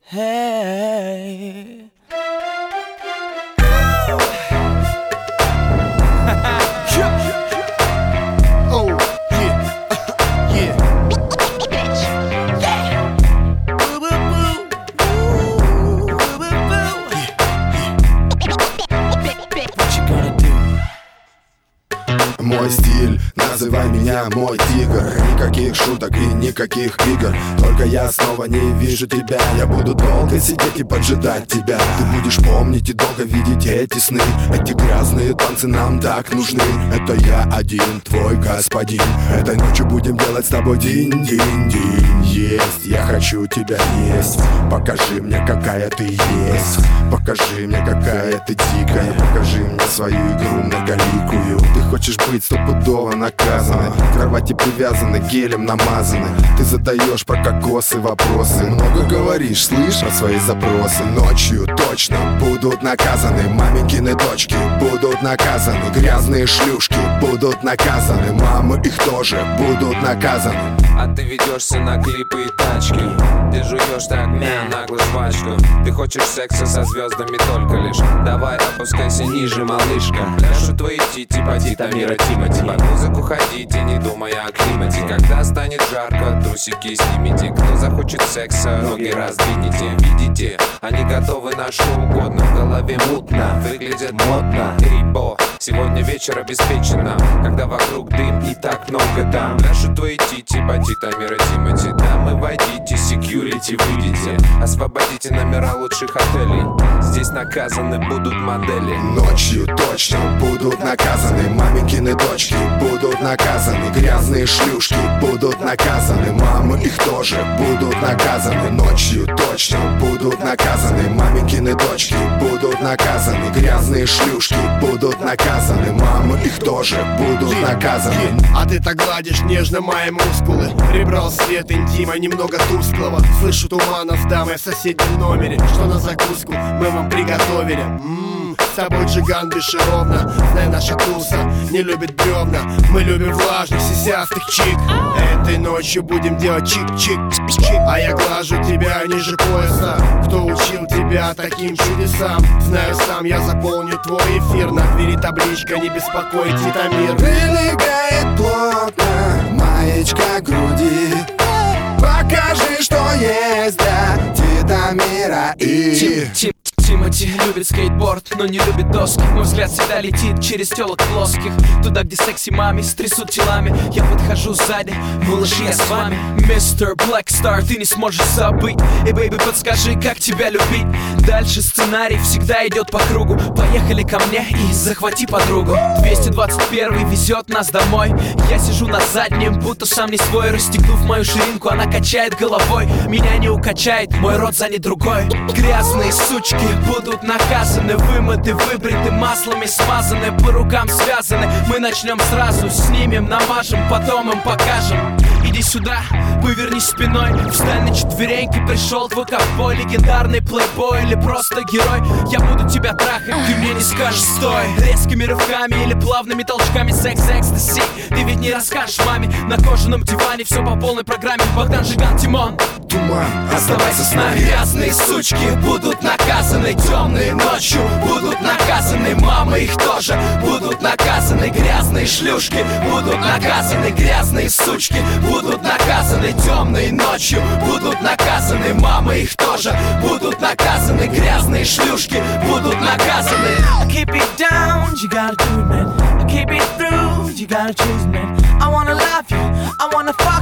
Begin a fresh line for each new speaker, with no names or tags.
Hey.
Oh, yeah. Yeah.
Boo, boo, boo. Boo, boo, boo. What you gonna do?
Мой стиль, называй меня мой тигр. Никаких шуток и никаких игр. Только я снова не вижу тебя. Я буду долго сидеть и поджидать тебя. Ты будешь помнить и долго видеть эти сны. Эти грязные танцы нам так нужны. Это я один, твой господин. Этой ночью будем делать с тобой динь-динь-динь. Есть, я хочу тебя есть. Покажи мне, какая ты есть. Покажи мне, какая ты дикая. Покажи мне свою игру многоликую. Ты хочешь быть стопудово наказаны. К кровати привязаны, гелем намазаны. Ты задаешь про кокосы вопросы. Много говоришь, слышь про свои запросы. Ночью точно будут наказаны. Маменькины дочки будут наказаны. Грязные шлюшки будут наказаны. Мамы их тоже будут наказаны.
А ты ведешься на клипы и тачки. Ты жуешь так наглую жвачку. Ты хочешь секса со звездами только лишь. Давай опускайся ниже, малышка. Пляшут твои тити по Титамира Тимати. Под музыку ходите, не думая о климате. Когда станет жарко, трусики снимите. Кто захочет секса, ноги раздвинете. Видите, они готовы на что угодно. В голове мутно, выглядят модно. Рибо, сегодня вечер обеспечено. Когда вокруг дым и так много там. Пляшут твои тити по Титамира Тимати. Дамы, войдите, секьюрити, выйдите. Освободите номера лучших отелей. Здесь наказаны будут модели.
Ночью точно будут наказаны. Маменькины дочки будут наказаны. Грязные шлюшки будут наказаны. Мамы их тоже будут наказаны. Ночью точно будут наказаны. Маменькины дочки будут наказаны. Грязные шлюшки будут наказаны. Мамы их тоже будут наказаны.
А ты так гладишь нежно мои мускулы. Прибрал свет интима, немного тусклого. Слышу тумана с дамой в соседнем номере. Что на закуску мы вам приготовили. С тобой джиган бесшеровно. Знай, наша туса не любит бревна. Мы любим влажных, сисястых чик. Этой ночью будем делать чик-чик-чик. А я глажу тебя ниже пояса. Кто учил тебя таким чудесам? Знаю сам, я заполню твой эфир. На двери табличка, не беспокоить Титамир.
Прилегает плотно маечка груди. Покажи, что есть для Титамира и...
Тимати любит скейтборд, но не любит доски. Мой взгляд всегда летит через телок плоских. Туда, где секси мами стрясут телами. Я подхожу сзади, малыши, я с вами. Мистер Блэкстар, ты не сможешь забыть. Эй, бэйби, подскажи, как тебя любить. Дальше сценарий всегда идет по кругу. Поехали ко мне и захвати подругу. 221 везет нас домой. Я сижу на заднем, будто сам не свой. Расстегнув мою ширинку, она качает головой. Меня не укачает, мой рот занят другой. Грязные сучки будут наказаны, вымыты, выбриты, маслами смазаны, по рукам связаны. Мы начнем сразу, снимем, намажем, потом им покажем. Иди сюда, повернись спиной. Встань на четвереньки, пришел твой ковбой. Легендарный плейбой или просто герой. Я буду тебя трахать, ты мне не скажешь стой. Резкими рывками или плавными толчками. Секс, экстаси, ты ведь не расскажешь маме. На кожаном диване все по полной программе. Богдан, Жиган, Тимон.
Туман,
оставайся с нами. Грязные сучки будут наказаны. Темные ночью будут наказаны. Мамы их тоже будут наказаны. Грязные шлюшки будут наказаны. Грязные сучки будут наказаны. Темные ночью будут наказаны. Мамы их тоже будут наказаны. Грязные шлюшки будут наказаны. I keep it down, you gotta do it, man. I keep it through, you gotta choose, man. I wanna love you, I wanna fight.